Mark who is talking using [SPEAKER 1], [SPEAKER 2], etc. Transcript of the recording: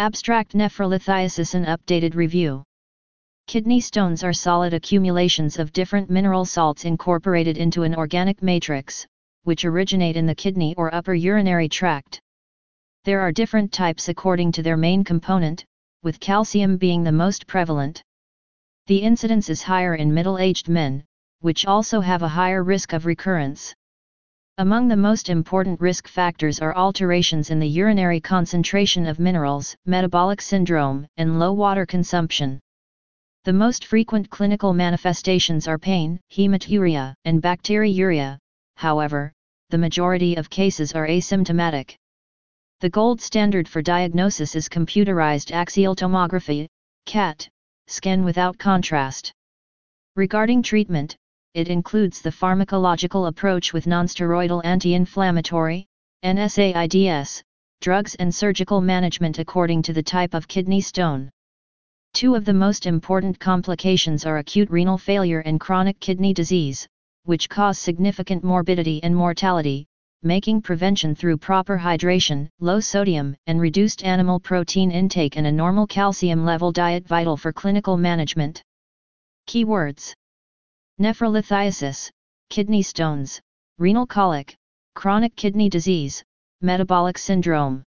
[SPEAKER 1] Abstract nephrolithiasis. An updated review. Kidney stones are solid accumulations of different mineral salts incorporated into an organic matrix, which originate in the kidney or upper urinary tract. There are different types according to their main component, with calcium being the most prevalent. The incidence is higher in middle-aged men, which also have a higher risk of recurrence. Among the most important risk factors are alterations in the urinary concentration of minerals, metabolic syndrome, and low water consumption. The most frequent clinical manifestations are pain, hematuria, and bacteriuria. However, the majority of cases are asymptomatic. The gold standard for diagnosis is computerized axial tomography, CAT, scan without contrast. Regarding treatment, it includes the pharmacological approach with nonsteroidal anti-inflammatory, NSAIDs, drugs and surgical management according to the type of kidney stone. Two of the most important complications are acute renal failure and chronic kidney disease, which cause significant morbidity and mortality, making prevention through proper hydration, low sodium and reduced animal protein intake and a normal calcium level diet vital for clinical management. Keywords: nephrolithiasis, kidney stones, renal colic, chronic kidney disease, metabolic syndrome.